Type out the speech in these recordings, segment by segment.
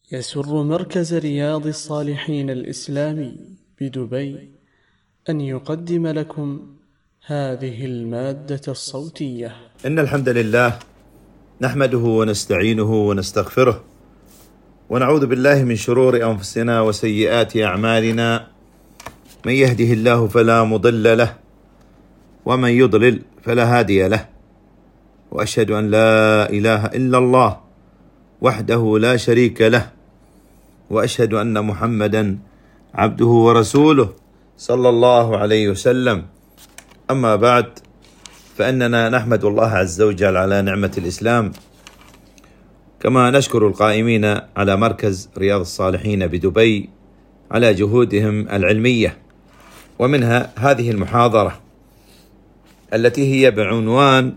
يسر مركز رياض الصالحين الإسلامي بدبي أن يقدم لكم هذه المادة الصوتية. إن الحمد لله نحمده ونستعينه ونستغفره ونعوذ بالله من شرور أنفسنا وسيئات أعمالنا، من يهده الله فلا مضل له ومن يضلل فلا هادي له، وأشهد أن لا إله إلا الله وحده لا شريك له، وأشهد أن محمدا عبده ورسوله صلى الله عليه وسلم. أما بعد، فإننا نحمد الله عز وجل على نعمة الإسلام، كما نشكر القائمين على مركز رياض الصالحين بدبي على جهودهم العلمية، ومنها هذه المحاضرة التي هي بعنوان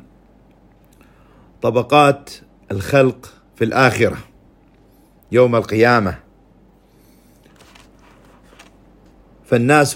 طبقات الخلق في الآخرة يوم القيامة. فالناس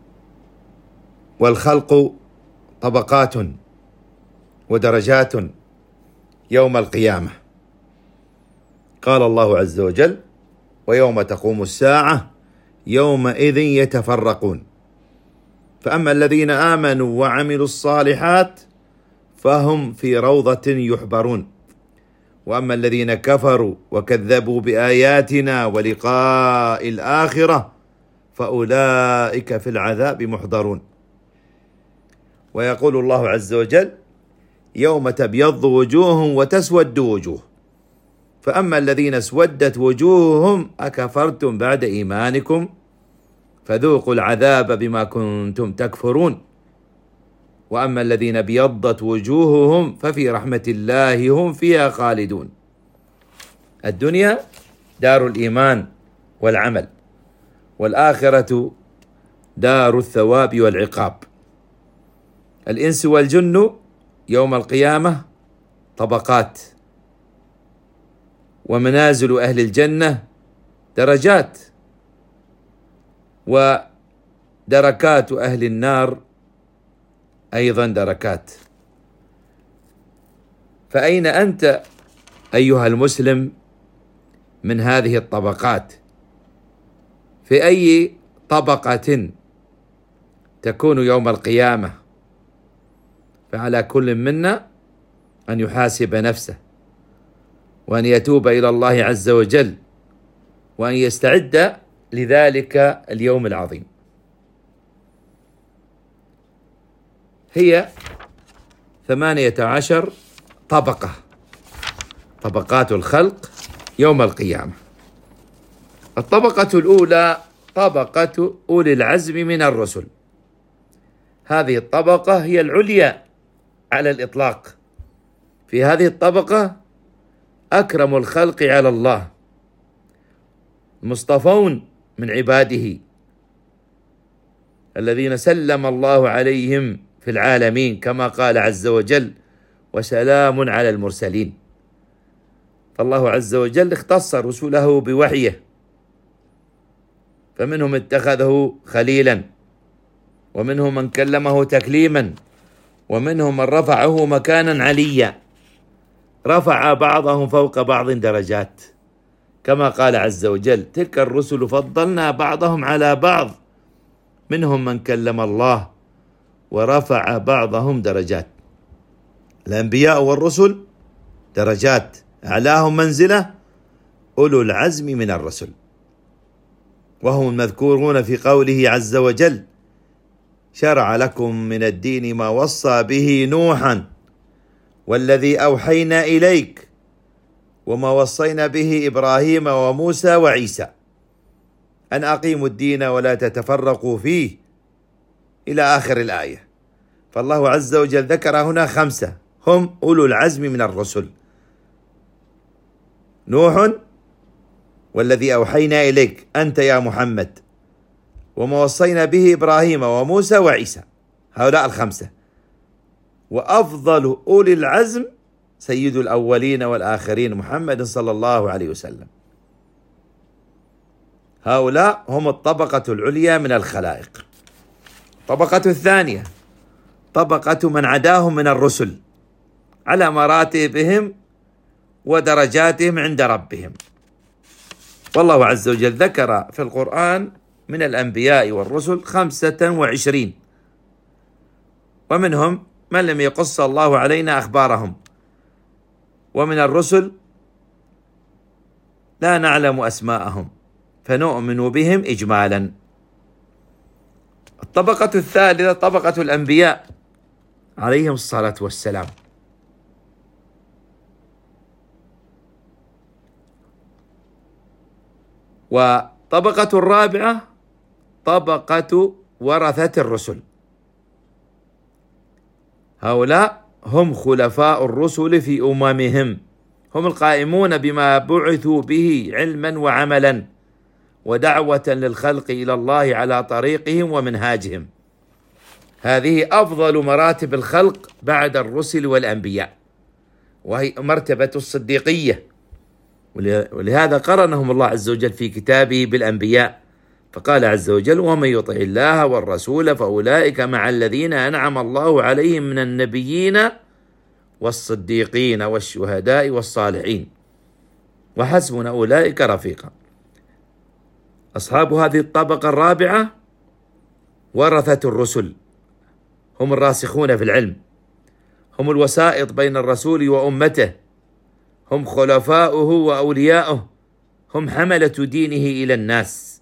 والخلق طبقات ودرجات يوم القيامة. قال الله عز وجل: ويوم تقوم الساعة يومئذ يتفرقون، فأما الذين آمنوا وعملوا الصالحات فهم في روضة يحبرون، وأما الذين كفروا وكذبوا بآياتنا ولقاء الآخرة فأولئك في العذاب محضرون. ويقول الله عز وجل: يوم تبيض وجوه وتسود وجوه، فأما الذين اسودت وجوههم أكفرتم بعد إيمانكم فذوقوا العذاب بما كنتم تكفرون، وأما الذين ابيضت وجوههم ففي رحمة الله هم فيها خالدون. الدنيا دار الإيمان والعمل، والآخرة دار الثواب والعقاب. الإنس والجن يوم القيامة طبقات، ومنازل أهل الجنة درجات، ودركات أهل النار أيضا دركات. فأين أنت أيها المسلم من هذه الطبقات؟ في أي طبقة تكون يوم القيامة؟ فعلى كل منا أن يحاسب نفسه، وأن يتوب إلى الله عز وجل، وأن يستعد لذلك اليوم العظيم. هي 18 طبقة، طبقات الخلق يوم القيامة. الطبقة الأولى طبقة أولي العزم من الرسل. هذه الطبقة هي العليا على الإطلاق. في هذه الطبقة أكرم الخلق على الله، مصطفون من عباده الذين سلم الله عليهم في العالمين، كما قال عز وجل: وسلام على المرسلين. فالله عز وجل اختص رسله بوحيه، فمنهم اتخذه خليلا، ومنهم من كلمه تكليما، ومنهم من رفعه مكانا عليا، رفع بعضهم فوق بعض درجات، كما قال عز وجل: تلك الرسل فضلنا بعضهم على بعض، منهم من كلم الله ورفع بعضهم درجات. الأنبياء والرسل درجات، أعلاهم منزلة أولو العزم من الرسل، وهم المذكورون في قوله عز وجل: شرع لكم من الدين ما وصى به نوحا والذي أوحينا إليك وما وصينا به إبراهيم وموسى وعيسى أن أقيموا الدين ولا تتفرقوا فيه، إلى آخر الآية. فالله عز وجل ذكر هنا 5 هم أولو العزم من الرسل: نوح، والذي أوحينا إليك أنت يا محمد، وما وصينا به إبراهيم وموسى وعيسى. هؤلاء 5. وأفضل أولي العزم سيد الأولين والآخرين محمد صلى الله عليه وسلم. هؤلاء هم الطبقة العليا من الخلائق. الطبقة الثانية طبقة من عداهم من الرسل على مراتبهم ودرجاتهم عند ربهم. والله عز وجل ذكر في القرآن من الأنبياء والرسل 25، ومنهم من لم يقص الله علينا أخبارهم، ومن الرسل لا نعلم أسماءهم فنؤمن بهم إجمالا. الطبقة الثالثة طبقة الأنبياء عليهم الصلاة والسلام. وطبقة الرابعة طبقة ورثة الرسل، هؤلاء هم خلفاء الرسل في أممهم، هم القائمون بما بعثوا به علما وعملا ودعوة للخلق إلى الله على طريقهم ومنهاجهم. هذه أفضل مراتب الخلق بعد الرسل والأنبياء، وهي مرتبة الصديقية، ولهذا قرنهم الله عز وجل في كتابه بالأنبياء، فقال عز وجل: ومن يطع الله والرسول فأولئك مع الذين أنعم الله عليهم من النبيين والصديقين والشهداء والصالحين وحسبنا أولئك رفيقا. أصحاب هذه الطبقة الرابعة ورثة الرسل، هم الراسخون في العلم، هم الوسائط بين الرسول وأمته، هم خلفاؤه وأولياؤه، هم حملة دينه إلى الناس،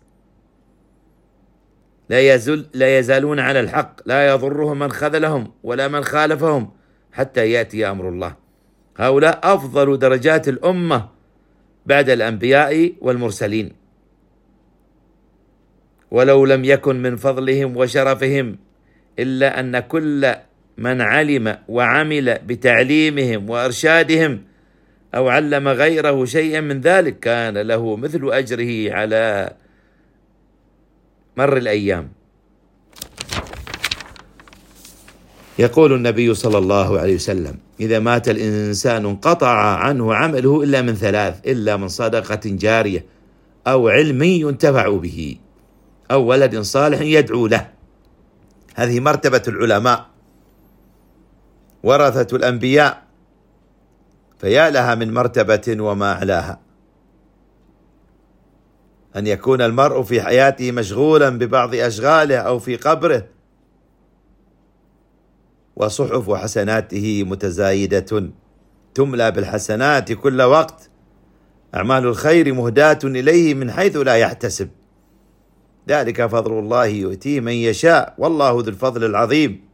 لا يزالون على الحق، لا يضرهم من خذلهم ولا من خالفهم حتى يأتي أمر الله. هؤلاء أفضل درجات الأمة بعد الأنبياء والمرسلين، ولو لم يكن من فضلهم وشرفهم إلا أن كل من علم وعمل بتعليمهم وإرشادهم أو علم غيره شيئا من ذلك كان له مثل أجره على مر الأيام. يقول النبي صلى الله عليه وسلم: إذا مات الإنسان انقطع عنه عمله إلا من ثلاث، إلا من صدقة جارية أو علم ينتفع به أو ولد صالح يدعو له. هذه مرتبة العلماء ورثة الأنبياء، فيا لها من مرتبة وما أعلاها. أن يكون المرء في حياته مشغولا ببعض أشغاله أو في قبره وصحف حسناته متزايدة تملى بالحسنات كل وقت، أعمال الخير مهداة إليه من حيث لا يحتسب، ذلك فضل الله يؤتيه من يشاء والله ذو الفضل العظيم.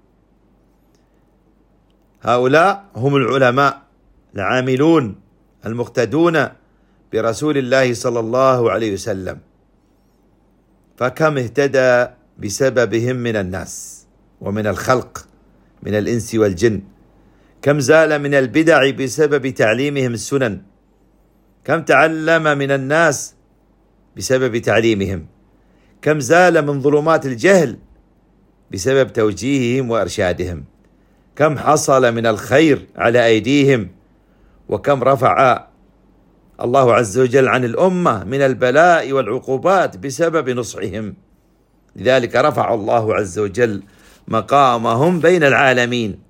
هؤلاء هم العلماء العاملون المقتدون برسول الله صلى الله عليه وسلم، فكم اهتدى بسببهم من الناس ومن الخلق من الإنس والجن، كم زال من البدع بسبب تعليمهم السنن، كم تعلم من الناس بسبب تعليمهم، كم زال من ظلمات الجهل بسبب توجيههم وإرشادهم، كم حصل من الخير على أيديهم، وكم رفع الله عز وجل عن الأمة من البلاء والعقوبات بسبب نصحهم. لذلك رفع الله عز وجل مقامهم بين العالمين.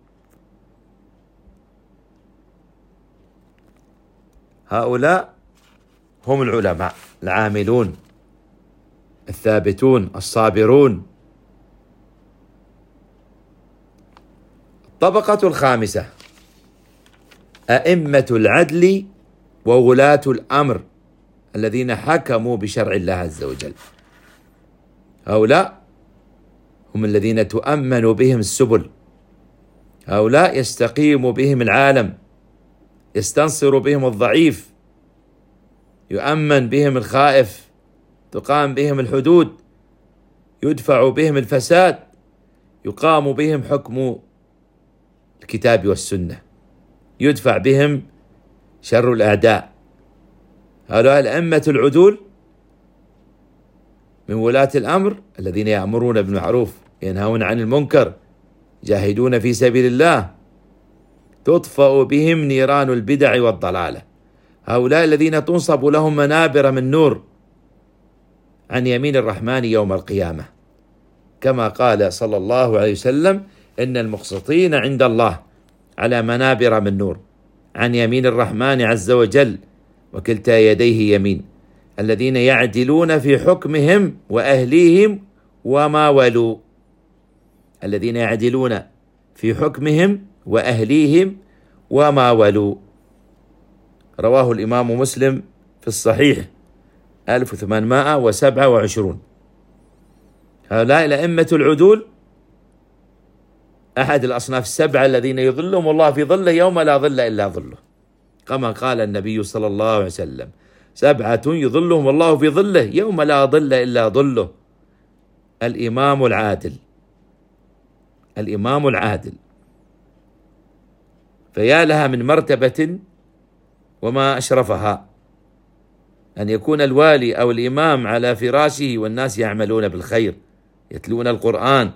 هؤلاء هم العلماء العاملون الثابتون الصابرون. الطبقة الخامسة أئمة العدل وولاة الأمر الذين حكموا بشرع الله عز وجل. هؤلاء هم الذين تؤمن بهم السبل، هؤلاء يستقيم بهم العالم، يستنصر بهم الضعيف، يؤمن بهم الخائف، تقام بهم الحدود، يدفع بهم الفساد، يقام بهم حكم الكتاب والسنة، يدفع بهم شر الأعداء. هؤلاء الأئمة العدول من ولاة الأمر الذين يأمرون بالمعروف ينهون عن المنكر جاهدون في سبيل الله، تطفأ بهم نيران البدع والضلالة. هؤلاء الذين تنصب لهم منابر من نور عن يمين الرحمن يوم القيامة، كما قال صلى الله عليه وسلم: إن المقسطين عند الله على منابر من نور عن يمين الرحمن عز وجل وكلتا يديه يمين. الذين يعدلون في حكمهم وأهليهم وما ولوا. الذين يعدلون في حكمهم وأهليهم وما ولوا. رواه الإمام مسلم في الصحيح 1827. هؤلاء الأئمة العدول أحد الأصناف السبعة الذين يظلهم الله في ظله يوم لا ظل إلا ظله، كما قال النبي صلى الله عليه وسلم: 7 يظلهم الله في ظله يوم لا ظل إلا ظله. الإمام العادل، الإمام العادل. فيا لها من مرتبة وما أشرفها، أن يكون الوالي أو الإمام على فراشه والناس يعملون بالخير، يتلون القرآن،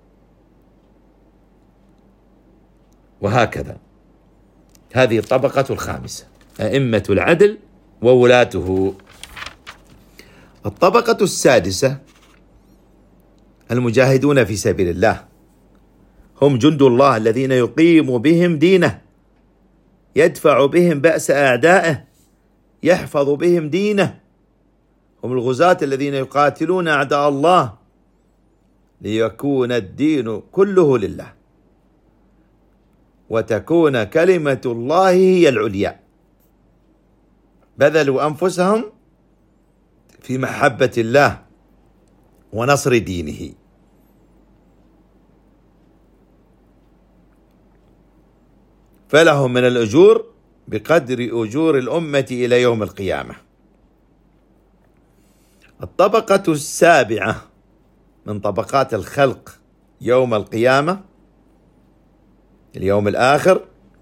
وهكذا. هذه الطبقة الخامسة، أئمة العدل وولاته. الطبقة السادسة المجاهدون في سبيل الله، هم جند الله الذين يقيم بهم دينه، يدفع بهم بأس أعدائه، يحفظ بهم دينه. هم الغزاة الذين يقاتلون أعداء الله ليكون الدين كله لله، وتكون كلمة الله هي العليا. بذلوا أنفسهم في محبة الله ونصر دينه. فلهم من الأجور بقدر أجور الأمة إلى يوم القيامة. الطبقة السابعة من طبقات الخلق يوم القيامة، اليوم الآخر،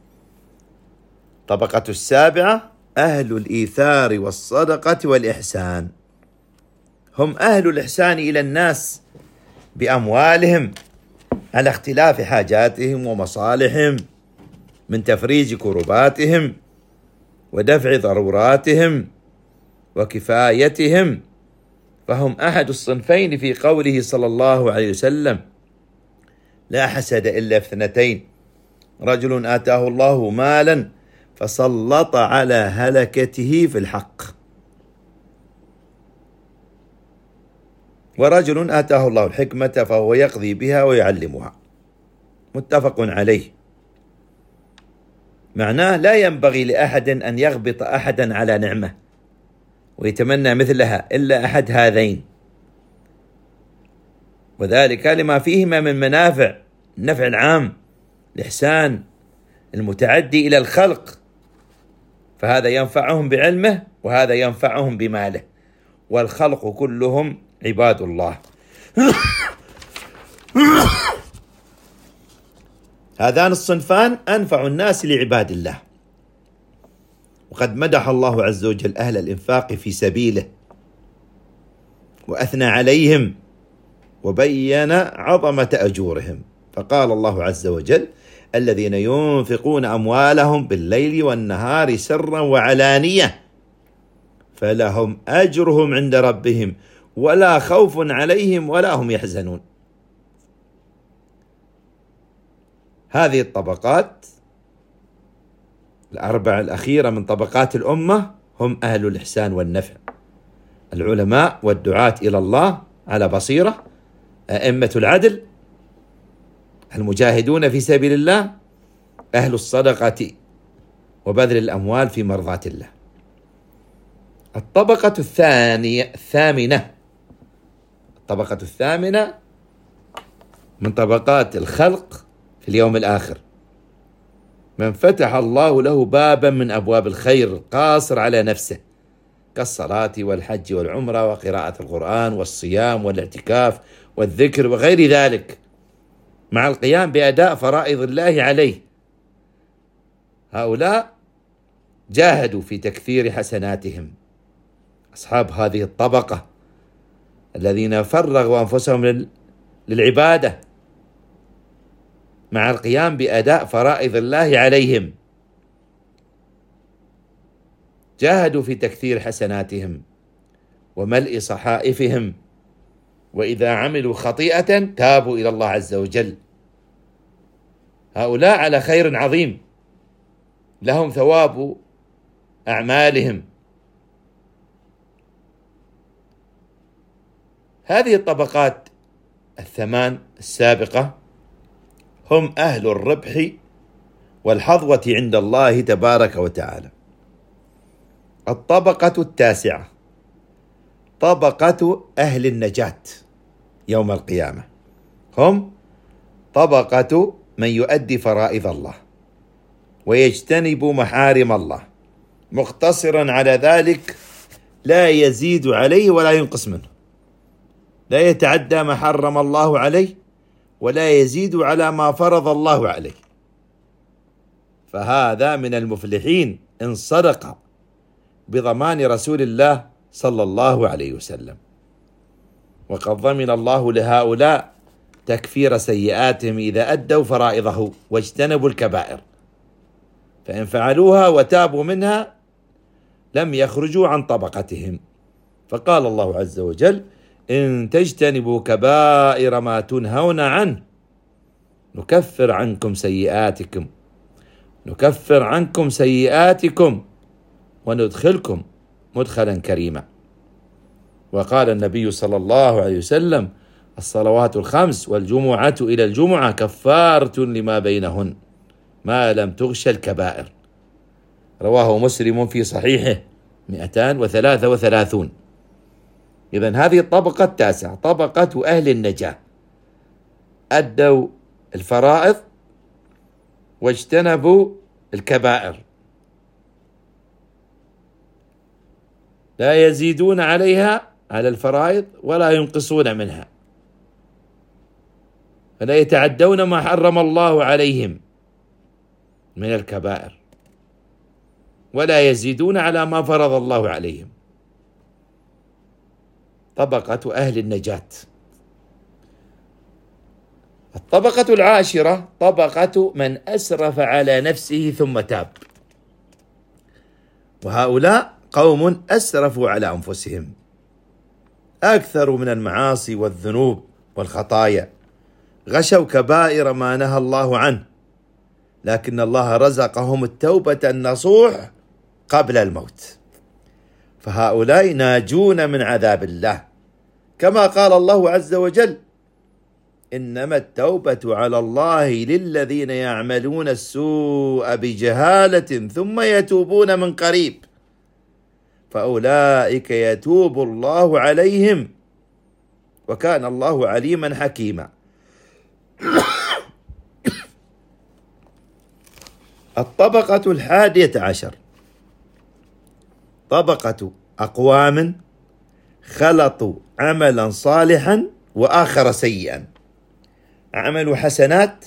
طبقة السابعة أهل الإيثار والصدقة والإحسان. هم أهل الإحسان إلى الناس بأموالهم على اختلاف حاجاتهم ومصالحهم، من تفريج كرباتهم ودفع ضروراتهم وكفايتهم. فهم أحد الصنفين في قوله صلى الله عليه وسلم: لا حسد إلا في 2، رجل آتاه الله مالا فسلط على هلكته في الحق، ورجل آتاه الله الحكمة فهو يقضي بها ويعلمها. متفق عليه. معناه لا ينبغي لأحد أن يغبط أحدا على نعمة ويتمنى مثلها إلا أحد هذين، وذلك لما فيهما من منافع: النفع العام، الإحسان المتعدي إلى الخلق، فهذا ينفعهم بعلمه وهذا ينفعهم بماله، والخلق كلهم عباد الله. هذان الصنفان أنفع الناس لعباد الله. وقد مدح الله عز وجل أهل الإنفاق في سبيله وأثنى عليهم وبين عظمة أجورهم، فقال الله عز وجل: الذين ينفقون أموالهم بالليل والنهار سرا وعلانية فلهم أجرهم عند ربهم ولا خوف عليهم ولا هم يحزنون. هذه الطبقات الأربع الأخيرة من طبقات الأمة هم أهل الإحسان والنفع: العلماء والدعاة إلى الله على بصيرة، أئمة العدل، المجاهدون في سبيل الله، أهل الصدقة وبذل الأموال في مرضاة الله. الطبقة الثامنة من طبقات الخلق في اليوم الآخر: من فتح الله له بابا من أبواب الخير القاصر على نفسه، كالصلاة والحج والعمرة وقراءة القرآن والصيام والاعتكاف والذكر وغير ذلك، مع القيام بأداء فرائض الله عليه. هؤلاء جاهدوا في تكثير حسناتهم. أصحاب هذه الطبقة الذين فرغوا أنفسهم للعبادة مع القيام بأداء فرائض الله عليهم، جاهدوا في تكثير حسناتهم وملء صحائفهم، وإذا عملوا خطيئة تابوا إلى الله عز وجل. هؤلاء على خير عظيم، لهم ثواب أعمالهم هذه الطبقات الثمان السابقة هم أهل الربح والحظوة عند الله تبارك وتعالى. الطبقة التاسعة طبقة أهل النجاة يوم القيامة، هم طبقة من يؤدي فرائض الله ويجتنب محارم الله، مقتصرا على ذلك، لا يزيد عليه ولا ينقص منه، لا يتعدى ما حرم الله عليه ولا يزيد على ما فرض الله عليه. فهذا من المفلحين إن صدق بضمان رسول الله صلى الله عليه وسلم. وقد ضمن الله لهؤلاء تكفير سيئاتهم إذا أدوا فرائضه واجتنبوا الكبائر، فإن فعلوها وتابوا منها لم يخرجوا عن طبقتهم. فقال الله عز وجل: إن تجتنبوا كبائر ما تنهون عنه نكفر عنكم سيئاتكم وندخلكم مدخلا كريما. وقال النبي صلى الله عليه وسلم: الصلوات الخمس والجمعة إلى الجمعة كفارة لما بينهن ما لم تغش الكبائر. رواه مسلم في صحيحه 233. إذن هذه الطبقة التاسعة طبقة أهل النجاة، أدوا الفرائض واجتنبوا الكبائر، لا يزيدون عليها على الفرائض ولا ينقصون منها، فلا يتعدون ما حرم الله عليهم من الكبائر ولا يزيدون على ما فرض الله عليهم. طبقة أهل النجاة. الطبقة العاشرة طبقة من أسرف على نفسه ثم تاب، وهؤلاء قوم أسرفوا على أنفسهم، أكثر من المعاصي والذنوب والخطايا، غشوا كبائر ما نهى الله عنه، لكن الله رزقهم التوبة النصوح قبل الموت، فهؤلاء ناجون من عذاب الله، كما قال الله عز وجل: إنما التوبة على الله للذين يعملون السوء بجهالة ثم يتوبون من قريب فأولئك يتوب الله عليهم وكان الله عليما حكيما. الطبقة 11 طبقة أقوام خلطوا عملا صالحا وآخر سيئا، عملوا حسنات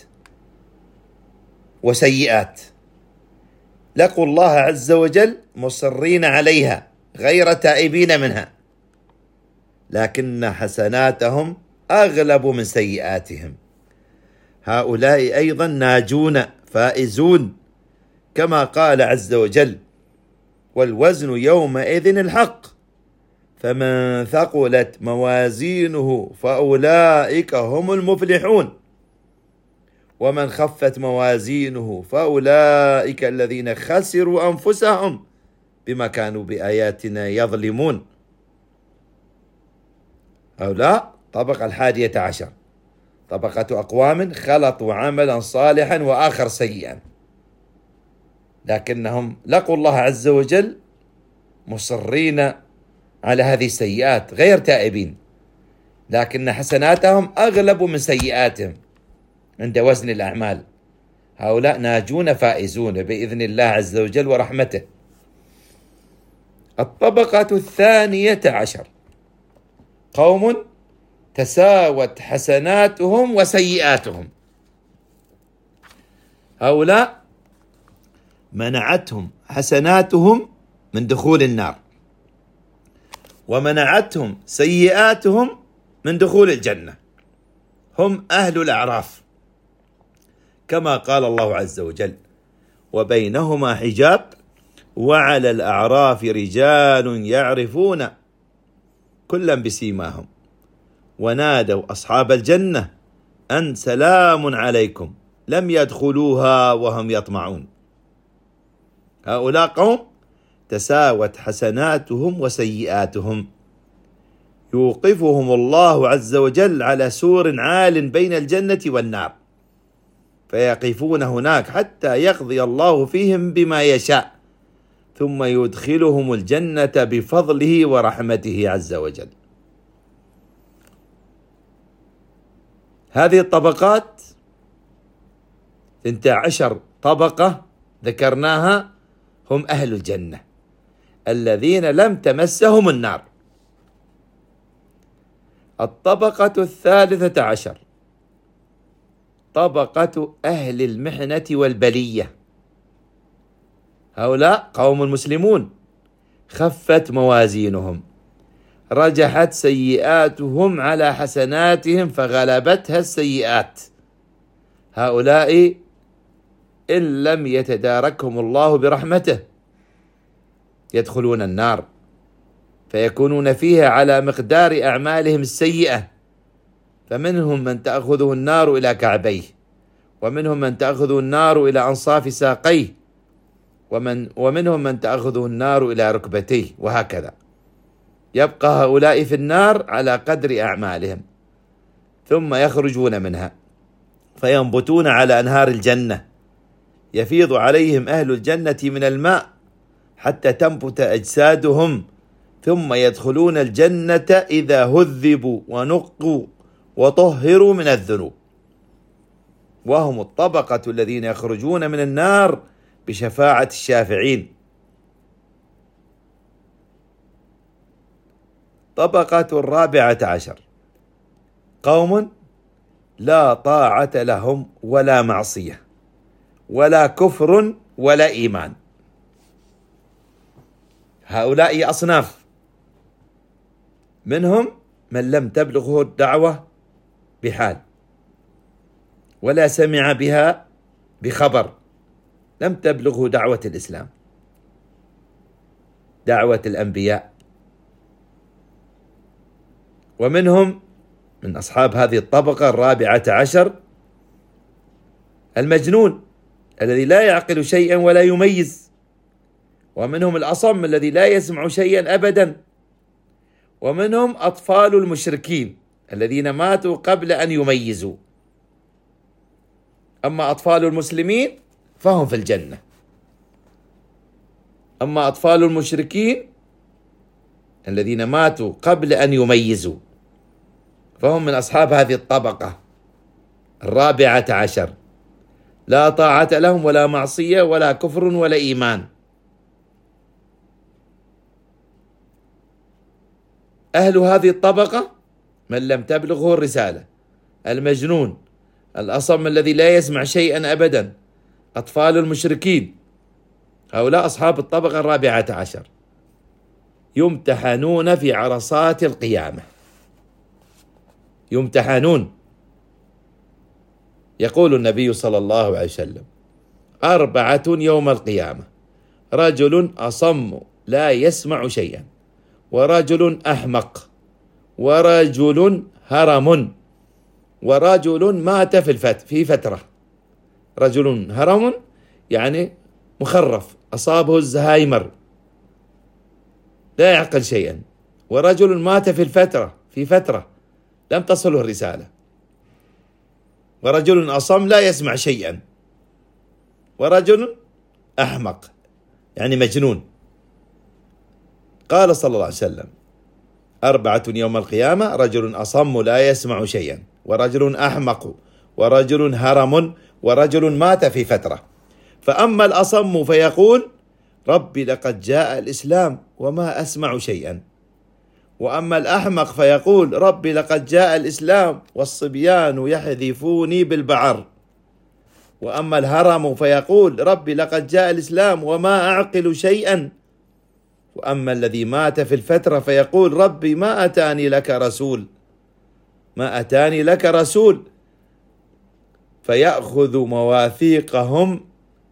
وسيئات، لقوا الله عز وجل مصرين عليها غير تائبين منها، لكن حسناتهم أغلب من سيئاتهم. هؤلاء أيضا ناجون فائزون، كما قال عز وجل: والوزن يومئذ الحق فمن ثقلت موازينه فأولئك هم المفلحون ومن خفت موازينه فأولئك الذين خسروا أنفسهم بما كانوا بآياتنا يظلمون. هؤلاء طبقة 11 طبقة أقوام خلطوا عملا صالحا وآخر سيئا، لكنهم لقوا الله عز وجل مصرين على هذه السيئات غير تائبين، لكن حسناتهم أغلب من سيئاتهم عند وزن الأعمال. هؤلاء ناجون فائزون بإذن الله عز وجل ورحمته. الطبقة 12 قوم تساوت حسناتهم وسيئاتهم، هؤلاء منعتهم حسناتهم من دخول النار ومنعتهم سيئاتهم من دخول الجنة، هم أهل الأعراف، كما قال الله عز وجل: وبينهما حجاب وعلى الأعراف رجال يعرفون كلا بسيماهم ونادوا أصحاب الجنة أن سلام عليكم لم يدخلوها وهم يطمعون. هؤلاء قوم تساوت حسناتهم وسيئاتهم، يوقفهم الله عز وجل على سور عال بين الجنة والنار، فيقفون هناك حتى يقضي الله فيهم بما يشاء، ثم يدخلهم الجنة بفضله ورحمته عز وجل. هذه الطبقات 12 طبقة ذكرناها هم أهل الجنة الذين لم تمسهم النار. الطبقة 13 طبقة أهل المحنة والبلية، هؤلاء قوم مسلمون خفت موازينهم، رجحت سيئاتهم على حسناتهم فغلبتها السيئات. هؤلاء إن لم يتداركهم الله برحمته يدخلون النار، فيكونون فيها على مقدار أعمالهم السيئة، فمنهم من تأخذه النار إلى كعبيه، ومنهم من تأخذه النار إلى أنصاف ساقيه، ومنهم من تأخذه النار إلى ركبتيه، وهكذا يبقى هؤلاء في النار على قدر أعمالهم، ثم يخرجون منها فينبتون على أنهار الجنة، يفيض عليهم أهل الجنة من الماء حتى تنبت أجسادهم، ثم يدخلون الجنة إذا هذبوا ونقوا وطهروا من الذنوب، وهم الطبقة الذين يخرجون من النار بشفاعة الشافعين. طبقة 14 قوم لا طاعة لهم ولا معصية ولا كفر ولا إيمان. هؤلاء أصناف، منهم من لم تبلغه الدعوة بحال ولا سمع بها بخبر، لم تبلغه دعوة الإسلام، دعوة الأنبياء. ومنهم من أصحاب هذه الطبقة 14 المجنون الذي لا يعقل شيئا ولا يميز، ومنهم الأصم الذي لا يسمع شيئا أبدا، ومنهم أطفال المشركين الذين ماتوا قبل أن يميزوا. أما أطفال المسلمين فهم في الجنة، أما أطفال المشركين الذين ماتوا قبل أن يميزوا فهم من أصحاب هذه الطبقة 14 لا طاعة لهم ولا معصية ولا كفر ولا إيمان. أهل هذه الطبقة من لم تبلغه الرسالة، المجنون، الأصم الذي لا يسمع شيئا أبدا، أطفال المشركين، هؤلاء أصحاب الطبقة 14 يمتحنون في عرصات القيامة، يمتحنون. يقول النبي صلى الله عليه وسلم 4 يوم القيامة: رجل أصم لا يسمع شيئا، ورجل أحمق، ورجل هرم، ورجل مات في فترة. رجل هرم يعني مخرف أصابه الزهايمر لا يعقل شيئا، ورجل مات في فترة لم تصله الرسالة، ورجل أصم لا يسمع شيئا، ورجل أحمق يعني مجنون. قال صلى الله عليه وسلم 4 يوم القيامة: رجل أصم لا يسمع شيئا، ورجل أحمق، ورجل هرم، ورجل مات في فترة. فأما الأصم فيقول: ربي لقد جاء الإسلام وما أسمع شيئا. وأما الأحمق فيقول: ربي لقد جاء الإسلام والصبيان يحذفوني بالبعر. وأما الهرم فيقول: ربي لقد جاء الإسلام وما أعقل شيئا. وأما الذي مات في الفترة فيقول: ربي ما أتاني لك رسول، ما أتاني لك رسول. فيأخذ مواثيقهم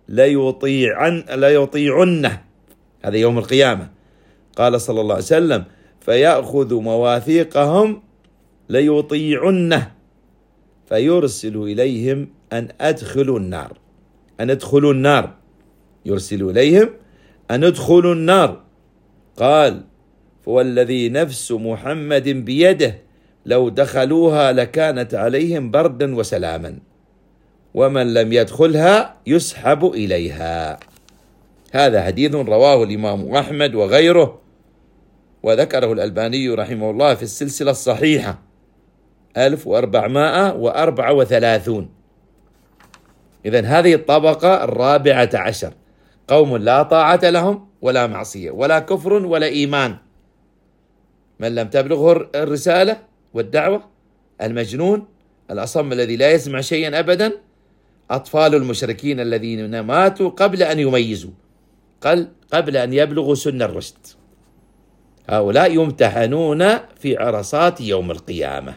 ليطيعنه، هذا يوم القيامة. قال صلى الله عليه وسلم: فيأخذ مواثيقهم ليطيعنه، فيرسل إليهم أن أدخلوا النار، أن ادخلوا النار، يرسل إليهم أن ادخلوا النار. قال: فوالذي نفس محمد بيده لو دخلوها لكانت عليهم بردا وسلاما، ومن لم يدخلها يسحب إليها. هذا حديث رواه الإمام أحمد وغيره، وذكره الألباني رحمه الله في السلسلة الصحيحة 1434. إذن هذه الطبقة 14، قوم لا طاعة لهم ولا معصية ولا كفر ولا إيمان. من لم تبلغه الرسالة والدعوة، المجنون، الأصم الذي لا يسمع شيئا أبدا، أطفال المشركين الذين ماتوا قبل أن يميزوا، قبل أن يبلغوا سن الرشد، هؤلاء يمتحنون في عرصات يوم القيامة.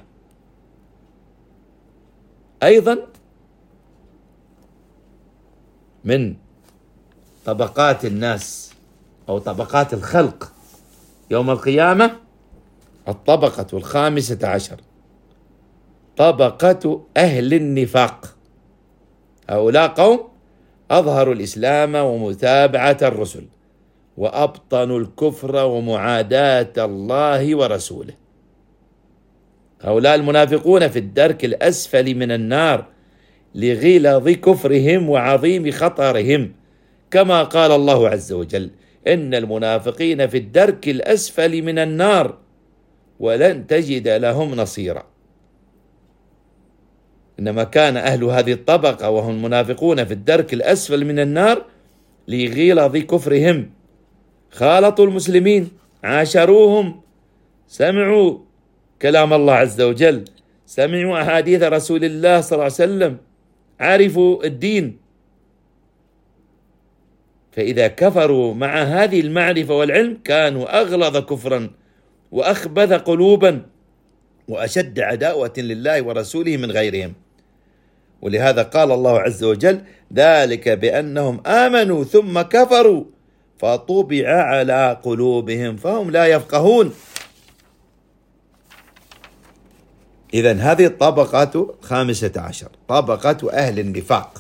أيضا من طبقات الناس أو طبقات الخلق يوم القيامة الطبقة 15، طبقة أهل النفاق. هؤلاء قوم أظهروا الإسلام ومتابعة الرسل، وأبطنوا الكفر ومعاداة الله ورسوله. هؤلاء المنافقون في الدرك الأسفل من النار لغلظ كفرهم وعظيم خطرهم، كما قال الله عز وجل: إن المنافقين في الدرك الأسفل من النار ولن تجد لهم نصيرا. إنما كان أهل هذه الطبقة وهم المنافقون في الدرك الأسفل من النار لغلظ كفرهم، خالطوا المسلمين، عاشروهم، سمعوا كلام الله عز وجل، سمعوا أحاديث رسول الله صلى الله عليه وسلم، عرفوا الدين. فإذا كفروا مع هذه المعرفة والعلم كانوا أغلظ كفرا وأخبث قلوبا وأشد عداوة لله ورسوله من غيرهم. ولهذا قال الله عز وجل: ذلك بأنهم آمنوا ثم كفروا فطبع على قلوبهم فهم لا يفقهون. إذن هذه الطبقة 15، طبقة أهل النفاق.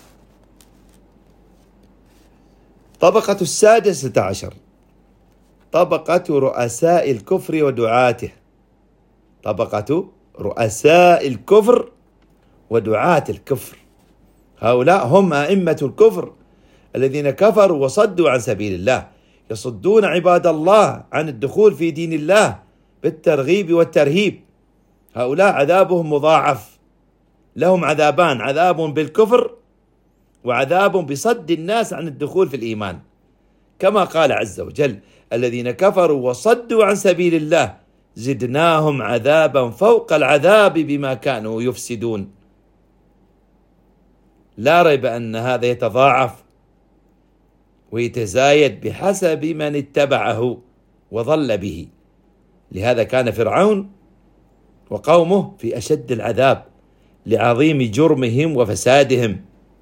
طبقة 16، طبقة رؤساء الكفر ودعاته. طبقة رؤساء الكفر ودعاة الكفر، هؤلاء هم أئمة الكفر الذين كفروا وصدوا عن سبيل الله، يصدون عباد الله عن الدخول في دين الله بالترغيب والترهيب. هؤلاء عذابهم مضاعف، لهم عذابان: عذاب بالكفر وعذاب بصد الناس عن الدخول في الإيمان، كما قال عز وجل: الذين كفروا وصدوا عن سبيل الله زدناهم عذابا فوق العذاب بما كانوا يفسدون. لا ريب أن هذا يتضاعف ويتزايد بحسب من اتبعه وضل به. لهذا كان فرعون وقومه في أشد العذاب لعظيم جرمهم وفسادهم.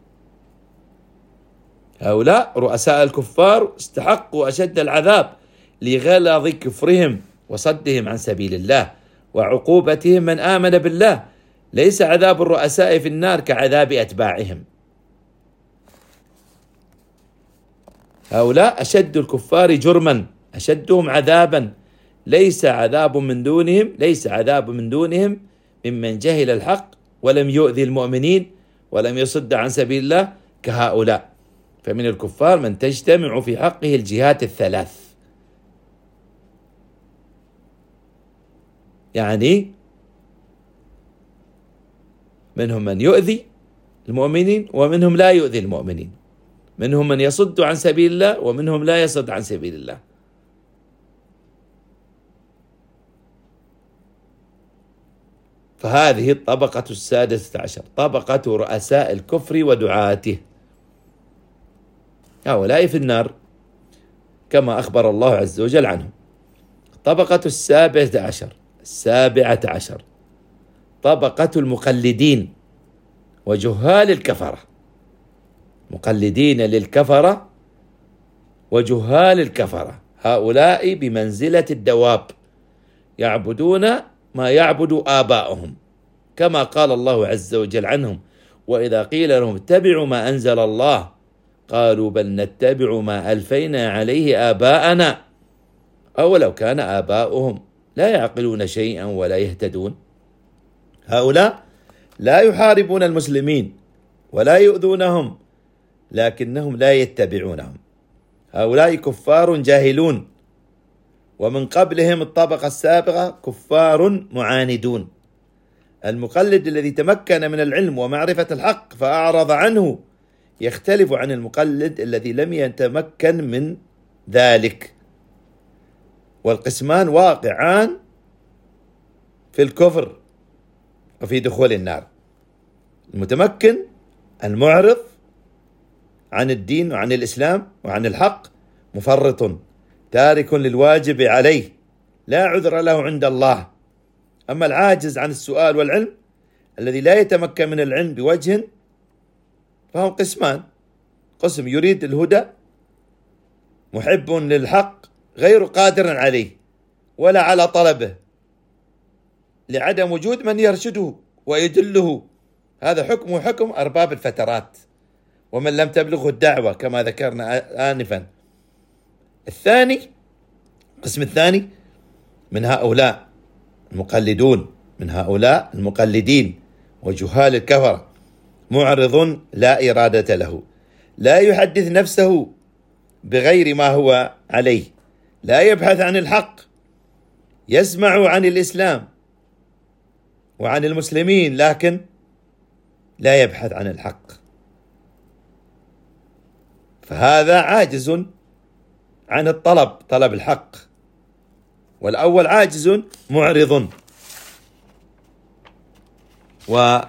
هؤلاء رؤساء الكفار استحقوا أشد العذاب لغلظ كفرهم وصدهم عن سبيل الله وعقوبتهم من آمن بالله. ليس عذاب الرؤساء في النار كعذاب أتباعهم. هؤلاء أشد الكفار جرما، أشدهم عذابا. ليس عذاب من دونهم ممن جهل الحق ولم يؤذي المؤمنين ولم يصد عن سبيل الله كهؤلاء. فمن الكفار من تجتمع في حقه الجهات الثلاث، يعني منهم من يؤذي المؤمنين ومنهم لا يؤذي المؤمنين، منهم من يصد عن سبيل الله ومنهم لا يصد عن سبيل الله. فهذه الطبقة 16، طبقة رؤساء الكفر ودعاته. هؤلاء في النار كما أخبر الله عز وجل عنهم. طبقة 17، طبقة المقلدين وجهال الكفرة. مقلدين للكفرة وجهال الكفرة، هؤلاء بمنزلة الدواب، يعبدون ما يعبد آباؤهم، كما قال الله عز وجل عنهم: وإذا قيل لهم اتبعوا ما أنزل الله قالوا بل نتبع ما ألفينا عليه آباءنا أو لو كان آباؤهم لا يعقلون شيئا ولا يهتدون. هؤلاء لا يحاربون المسلمين ولا يؤذونهم، لكنهم لا يتبعونهم. هؤلاء كفار جاهلون، ومن قبلهم الطبقة السابقة كفار معاندون. المقلد الذي تمكن من العلم ومعرفة الحق فأعرض عنه يختلف عن المقلد الذي لم يتمكن من ذلك. والقسمان واقعان في الكفر وفي دخول النار. المتمكن المعرض عن الدين وعن الإسلام وعن الحق مفرط تارك للواجب عليه، لا عذر له عند الله. أما العاجز عن السؤال والعلم الذي لا يتمكن من العلم بوجه فهم قسمان: قسم يريد الهدى محب للحق غير قادر عليه ولا على طلبه لعدم وجود من يرشده ويدله، هذا حكمه حكم أرباب الفترات ومن لم تبلغه الدعوة كما ذكرنا آنفا. القسم الثاني من هؤلاء المقلدون، من هؤلاء المقلدين وجهال الكفرة، معرض لا إرادة له، لا يحدث نفسه بغير ما هو عليه، لا يبحث عن الحق، يسمع عن الإسلام وعن المسلمين لكن لا يبحث عن الحق، فهذا عاجز عن طلب الحق. والأول عاجز معرض. وغاية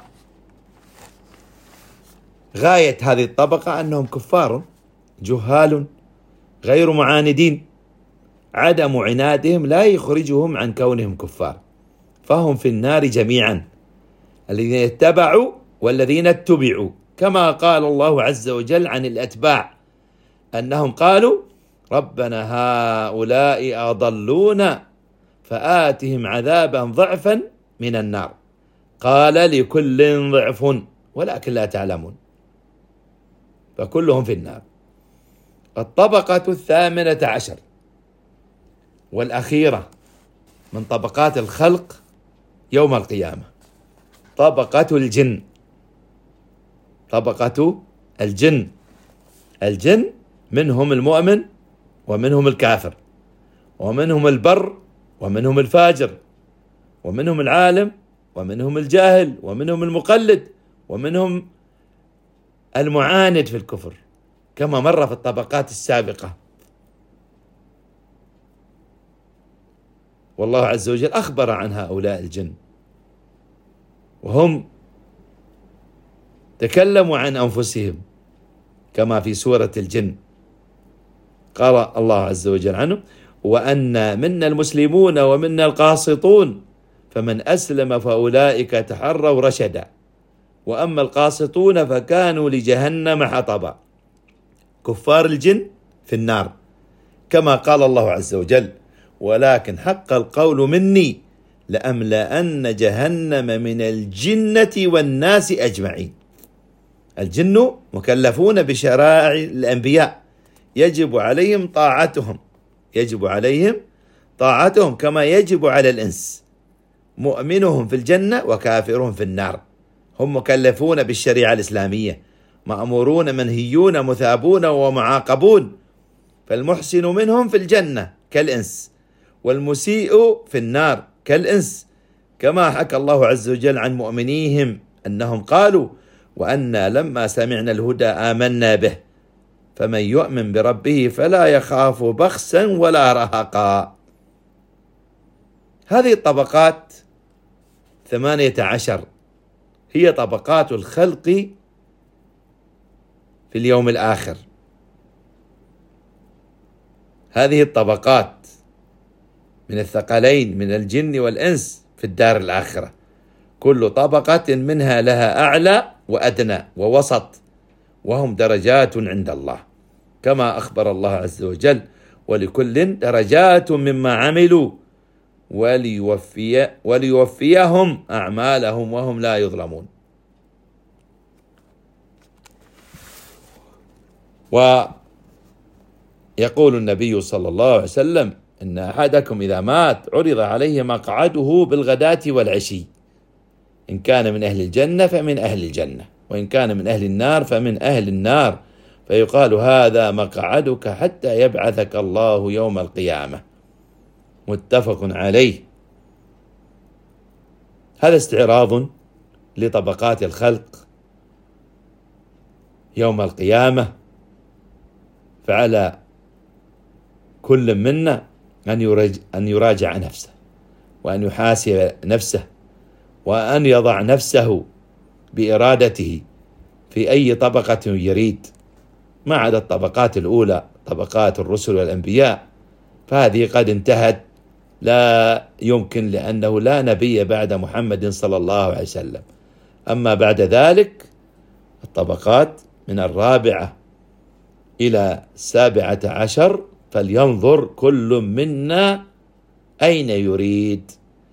هذه الطبقة أنهم كفار جهال غير معاندين، عدم عنادهم لا يخرجهم عن كونهم كفار، فهم في النار جميعا، الذين اتبعوا والذين اتبعوا، كما قال الله عز وجل عن الأتباع أنهم قالوا ربنا هؤلاء أضلونا فآتهم عذابا ضعفا من النار، قال لكل ضعف ولكن لا تعلمون، فكلهم في النار. الطبقة 18 والأخيرة من طبقات الخلق يوم القيامة طبقة الجن. طبقة الجن، الجن منهم المؤمن ومنهم الكافر، ومنهم البر ومنهم الفاجر، ومنهم العالم ومنهم الجاهل، ومنهم المقلد ومنهم المعاند في الكفر كما مر في الطبقات السابقة. والله عز وجل أخبر عن هؤلاء الجن، وهم تكلموا عن أنفسهم كما في سورة الجن، قال الله عز وجل عنه وأن منا المسلمون ومنا القاسطون فمن أسلم فأولئك تحروا رشدا وأما القاسطون فكانوا لجهنم حطبا. كفار الجن في النار كما قال الله عز وجل ولكن حق القول مني لأملأن جهنم من الجنة والناس أجمعين. الجن مكلفون بشرائع الأنبياء، يجب عليهم طاعتهم كما يجب على الإنس، مؤمنهم في الجنة وكافرهم في النار. هم مكلفون بالشريعة الإسلامية، مأمورون منهيون مثابون ومعاقبون، فالمحسن منهم في الجنة كالإنس والمسيء في النار كالإنس، كما حكى الله عز وجل عن مؤمنيهم أنهم قالوا وأنا لما سمعنا الهدى آمنا به فمن يؤمن بربه فلا يخاف بخسا ولا رهقا. هذه الطبقات 18 هي طبقات الخلق في اليوم الآخر. هذه الطبقات من الثقلين من الجن والإنس في الدار الآخرة، كل طبقة منها لها أعلى وأدنى ووسط، وهم درجات عند الله كما أخبر الله عز وجل ولكل درجات مما عملوا وليوفيهم أعمالهم وهم لا يظلمون. ويقول النبي صلى الله عليه وسلم إن أحدكم إذا مات عرض عليه مقعده بالغداة والعشي، إن كان من أهل الجنة فمن أهل الجنة، وإن كان من أهل النار فمن أهل النار، فيقال هذا مقعدك حتى يبعثك الله يوم القيامة. متفق عليه. هذا استعراض لطبقات الخلق يوم القيامة، فعلى كل منا أن يراجع نفسه، وأن يحاسب نفسه، وأن يضع نفسه بإرادته في أي طبقة يريد، ما عدا الطبقات الأولى طبقات الرسل والأنبياء، فهذه قد انتهت لا يمكن، لأنه لا نبي بعد محمد صلى الله عليه وسلم. أما بعد ذلك الطبقات من 4 إلى 17، فلينظر كل منا أين يريد.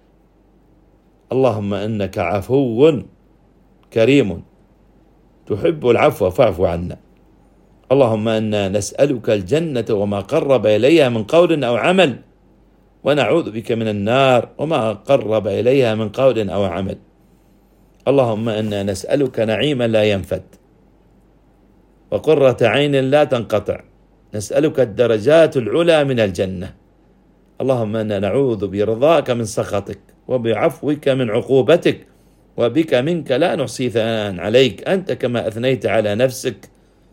اللهم إنك عفو كريم تحب العفو فاعف عنا. اللهم إنا نسألك الجنة وما قرب إليها من قول أو عمل، ونعوذ بك من النار وما قرب إليها من قول أو عمل. اللهم إنا نسألك نعيما لا ينفد، وقرة عين لا تنقطع، نسألك الدرجات العلى من الجنة. اللهم إنا نعوذ برضاك من سخطك، وبعفوك من عقوبتك، وبك منك لا نحصي ثناء عليك أنت كما أثنيت على نفسك.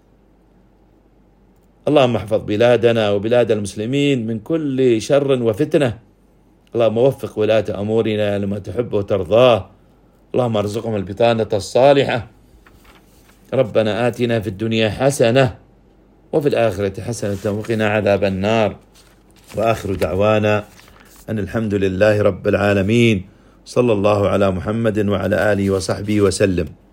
اللهم احفظ بلادنا وبلاد المسلمين من كل شر وفتنة. اللهم وفق ولاة أمورنا لما تحب وترضاه. اللهم ارزقهم البطانة الصالحة. ربنا آتنا في الدنيا حسنة وفي الآخرة حسنة وقنا عذاب النار. وآخر دعوانا أن الحمد لله رب العالمين، صلى الله على محمد وعلى آله وصحبه وسلم.